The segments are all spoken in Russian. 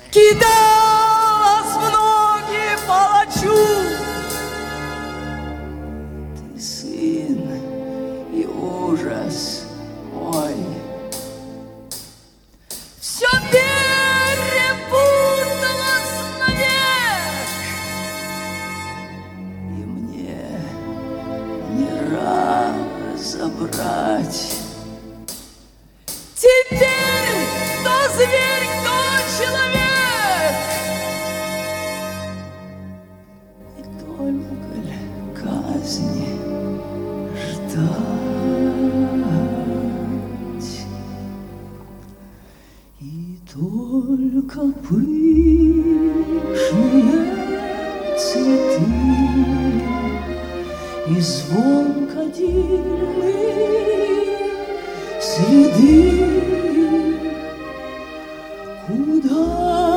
кидалась в ноги палачу. Ты сын и ужас мой, все перепуталось навек, и мне не разобрать. Теперь кто зверь, кто человек, и только ль казни ждать, и только пышные цветы и звон кадильных следы. Куда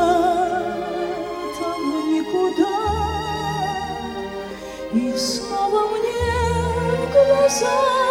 там никуда, и снова мне в глаза